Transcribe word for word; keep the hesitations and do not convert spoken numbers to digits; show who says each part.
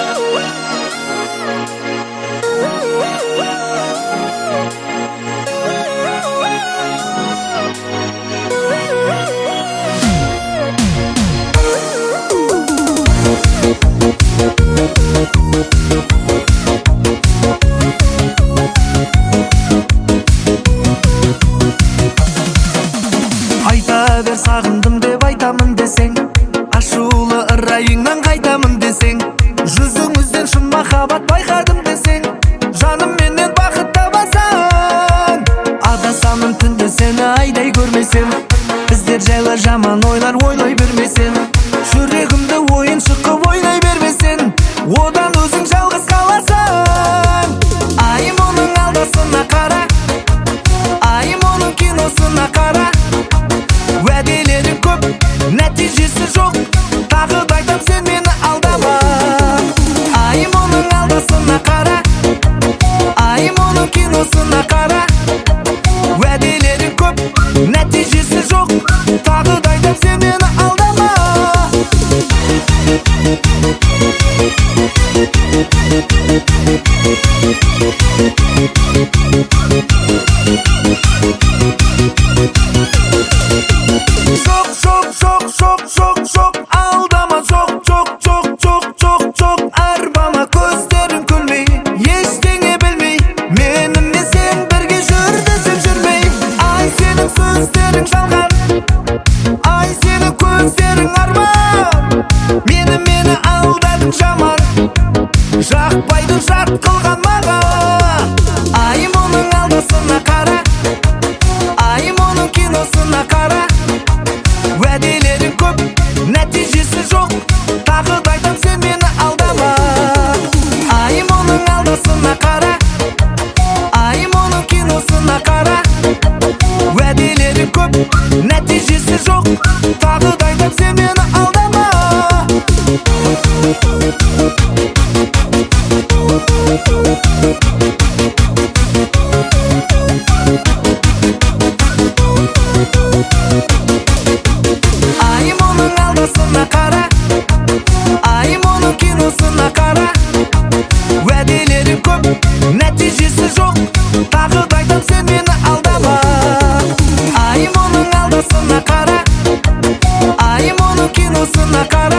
Speaker 1: Айта бер сағындым деп айтамын десең, ашулы ырайыңнан қайтамын десең, жүзіңізден шын махаббат байқадым десең, жаным менен бақыт табасың. Адасамын түнде сені айдай көрмесем, біздер жайлы жаман ойлар ойлай бермесең, жүрегімді ойыншық қып ойнай бермесең, одан өзің жалғыз қаласың. Айым оның алдасына қара, айым оның киносына қара, уәделерің көп, нәтижесі жоқ, тағы да айтам сен мені алдама. Айым оның алдасына қара, айым оның киносына қара, уәделерің көп, нәтижесі жоқ, тағы да айтам сен мені алдама. Жоқ, жоқ, жоқ, жоқ, жоқ, жоқ, алдама, жоқ, жоқ, жоқ, жоқ, жоқ, жоқ, арбама, көздерің күлмей, ештеңе білмей, менімен сен бірге жүр десем жүрмей. Ай, сенің сөздерің жалған, ай, сенің көздерің арман, мені мені алдадың жаман, жақпайды жат қылған маған. Айым оның алдасына қара, айым оның киносына қара, уәделерің көп, нәтижесі жоқ, тағы да айтам сен мені алдама. Айым оның алдасына қара, айым оның киносына қара, уәделерің көп, нәтижесі жоқ, тағы да айтам сен мені алдама. Айым оның алдасына қара, айым оның киносына қара, уәделерің көп, нәтижесі жоқ, тағы да айтам сен мені алдама. Айым оның алдасына қара, айым оның киносына қара,